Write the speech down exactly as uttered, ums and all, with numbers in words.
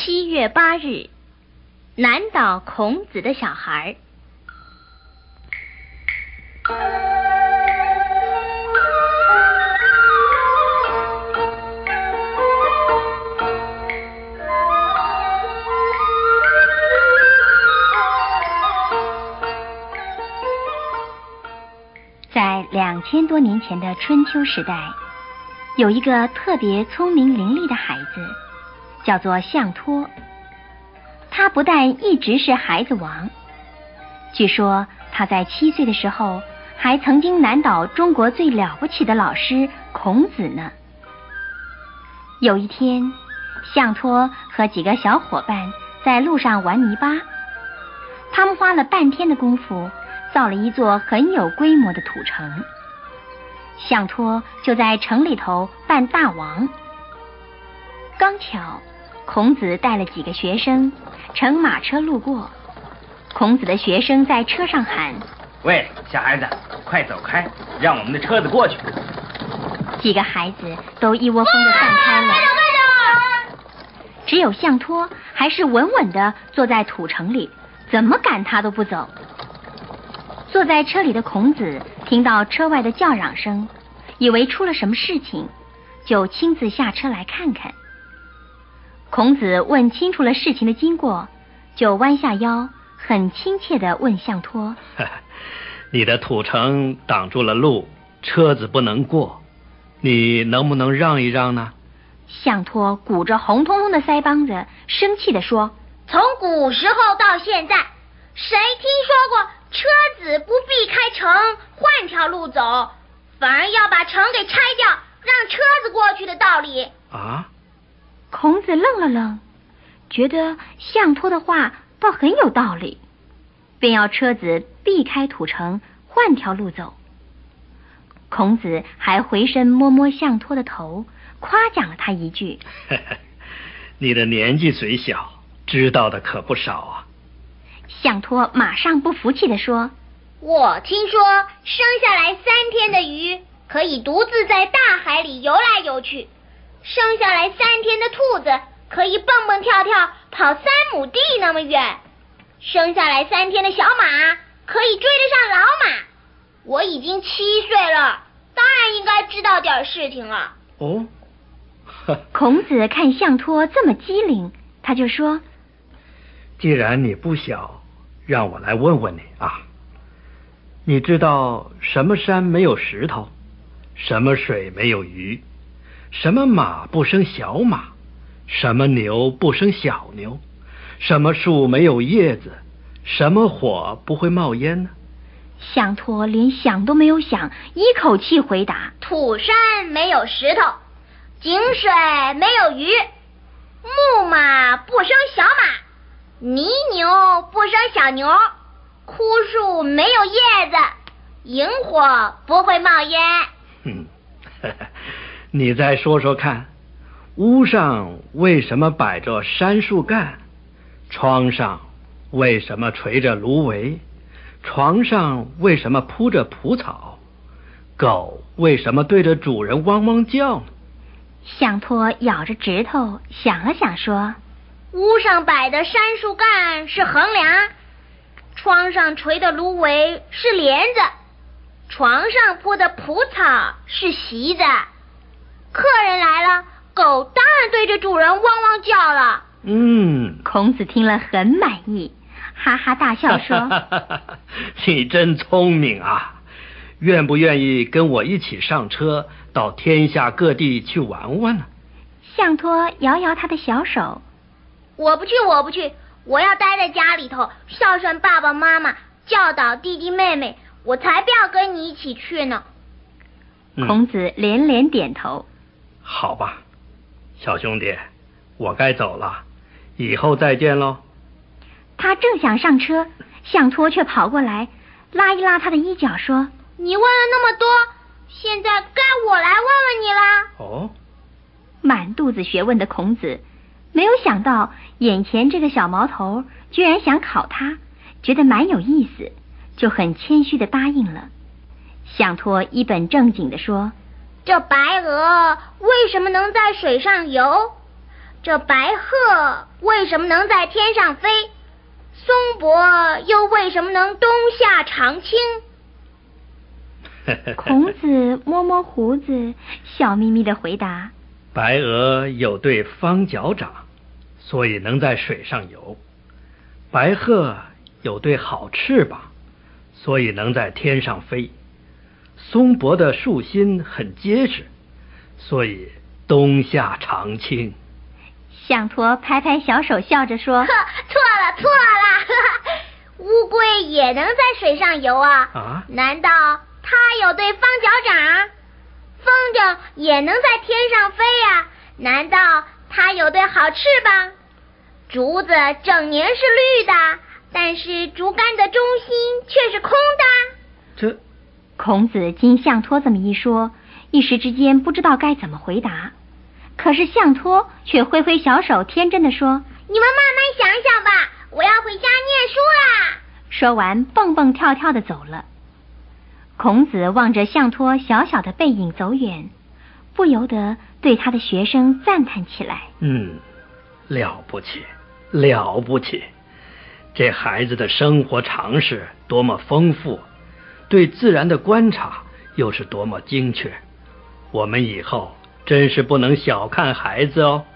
七月八日，南岛孔子的小孩。在两千多年前的春秋时代，有一个特别聪明伶俐的孩子，叫做项托。他不但一直是孩子王，据说他在七岁的时候还曾经难倒中国最了不起的老师孔子呢。有一天，项托和几个小伙伴在路上玩泥巴，他们花了半天的功夫造了一座很有规模的土城。项托就在城里头扮大王。刚巧孔子带了几个学生乘马车路过，孔子的学生在车上喊： 喂，小孩子，快走开，让我们的车子过去。 几个孩子都一窝蜂地散开了，只有项托还是稳稳地坐在土城里，怎么赶他都不走。坐在车里的孔子听到车外的叫嚷声，以为出了什么事情，就亲自下车来看看。孔子问清楚了事情的经过，就弯下腰，很亲切地问项托： 你的土城挡住了路，车子不能过，你能不能让一让呢？ 项托鼓着红彤彤的腮帮子，生气地说： 从古时候到现在，谁听说过车子不避开城换条路走，反而要把城给拆掉，让车子过去的道理啊？ 孔子愣了愣，觉得项托的话倒很有道理，便要车子避开土城换条路走。孔子还回身摸摸项托的头，夸奖了他一句： 你的年纪虽小，知道的可不少啊。 项托马上不服气地说： 我听说生下来三天的鱼可以独自在大海里游来游去，生下来三天的兔子可以蹦蹦跳跳跑三亩地那么远，生下来三天的小马可以追得上老马。我已经七岁了，当然应该知道点事情了。 哦， 孔子看项托这么机灵，他就说： 既然你不小，让我来问问你啊，你知道什么山没有石头，什么水没有鱼，什么马不生小马，什么牛不生小牛，什么树没有叶子，什么火不会冒烟呢？ 项托连想都没有想，一口气回答： 土山没有石头，井水没有鱼，木马不生小马，泥牛不生小牛，枯树没有叶子，萤火不会冒烟。 嗯，你再说说看，屋上为什么摆着杉树干？窗上为什么垂着芦苇？床上为什么铺着蒲草？狗为什么对着主人汪汪叫呢？ 项托咬着指头想了想说： 屋上摆的杉树干是横梁，窗上垂的芦苇是帘子，床上铺的蒲草是席子。客人来了，狗当然对着主人汪汪叫了。 嗯， 孔子听了很满意，哈哈大笑说： 你真聪明啊，愿不愿意跟我一起上车到天下各地去玩玩呢？ 项托摇摇他的小手： 我不去，我不去，我要待在家里头，孝顺爸爸妈妈，教导弟弟妹妹，我才不要跟你一起去呢。 嗯、 孔子连连点头。 好吧，小兄弟，我该走了，以后再见喽。 他正想上车，项托却跑过来拉一拉他的衣角说： 你问了那么多，现在该我来问问你啦。 哦， 满肚子学问的孔子没有想到眼前这个小毛头居然想考他，觉得蛮有意思，就很谦虚地答应了。项托一本正经地说： 这白鹅为什么能在水上游？ 这白鹤为什么能在天上飞？松柏又为什么能冬夏常青？ 孔子摸摸胡子，笑眯眯地回答： 白鹅有对方脚掌，所以能在水上游；白鹤有对好翅膀，所以能在天上飞；松柏的树心很结实，所以冬夏常青。 象托拍拍小手，笑着说： 呵，错了错了，呵呵，乌龟也能在水上游啊！ 啊？ 难道它有对方脚掌？风筝也能在天上飞呀、啊？难道它有对好翅膀？竹子整年是绿的，但是竹竿的中心却是空的。 这， 孔子经象托这么一说，一时之间不知道该怎么回答。可是象托却挥挥小手，天真的说： 你们慢慢想想吧，我要回家念书啦。 说完蹦蹦跳跳的走了。孔子望着象托小小的背影走远，不由得对他的学生赞叹起来。 嗯，了不起，了不起！这孩子的生活常识多么丰富，对自然的观察又是多么精确。我们以后真是不能小看孩子哦。